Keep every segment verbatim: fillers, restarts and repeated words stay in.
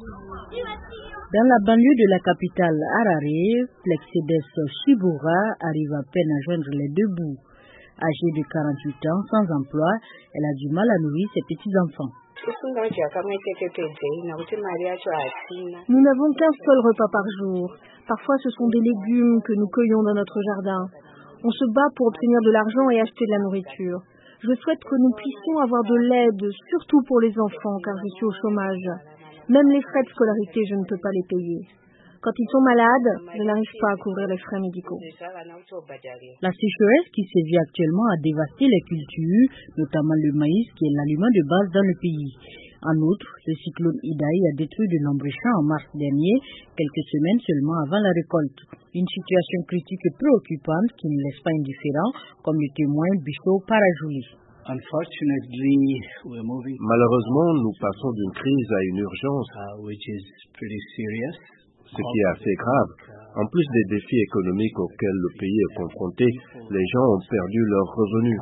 Dans la banlieue de la capitale Harare, Plexedes Shibura arrive à peine à joindre les deux bouts. Âgée de quarante-huit ans, sans emploi, elle a du mal à nourrir ses petits-enfants. Nous n'avons qu'un seul repas par jour. Parfois, ce sont des légumes que nous cueillons dans notre jardin. On se bat pour obtenir de l'argent et acheter de la nourriture. Je souhaite que nous puissions avoir de l'aide, surtout pour les enfants, car je suis au chômage. Même les frais de scolarité, je ne peux pas les payer. Quand ils sont malades, je n'arrive pas à couvrir les frais médicaux. La sécheresse qui sévit actuellement a dévasté les cultures, notamment le maïs qui est l'aliment de base dans le pays. En outre, le cyclone Idai a détruit de nombreux champs en mars dernier, quelques semaines seulement avant la récolte. Une situation critique et préoccupante qui ne laisse pas indifférent, comme le témoigne Bisho Parajouli. Malheureusement, nous passons d'une crise à une urgence, ce qui est assez grave. En plus des défis économiques auxquels le pays est confronté, les gens ont perdu leurs revenus.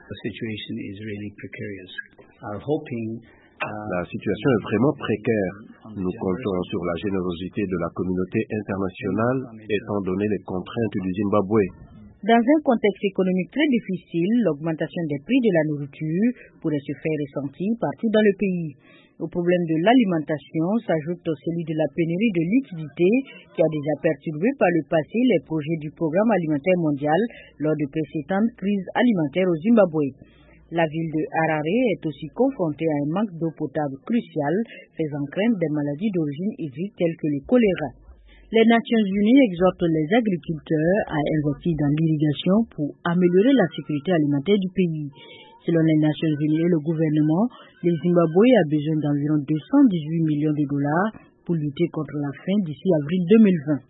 La situation est vraiment précaire. Nous comptons sur la générosité de la communauté internationale, étant donné les contraintes du Zimbabwe. Dans un contexte économique très difficile, l'augmentation des prix de la nourriture pourrait se faire ressentir partout dans le pays. Au problème de l'alimentation s'ajoute celui de la pénurie de liquidités qui a déjà perturbé par le passé les projets du Programme alimentaire mondial lors de précédentes crises alimentaires au Zimbabwe. La ville de Harare est aussi confrontée à un manque d'eau potable crucial, faisant craindre des maladies d'origine hydrique telles que le choléra. Les Nations Unies exhortent les agriculteurs à investir dans l'irrigation pour améliorer la sécurité alimentaire du pays. Selon les Nations Unies et le gouvernement, le Zimbabwe a besoin d'environ deux cent dix-huit millions de dollars pour lutter contre la faim d'ici avril deux mille vingt.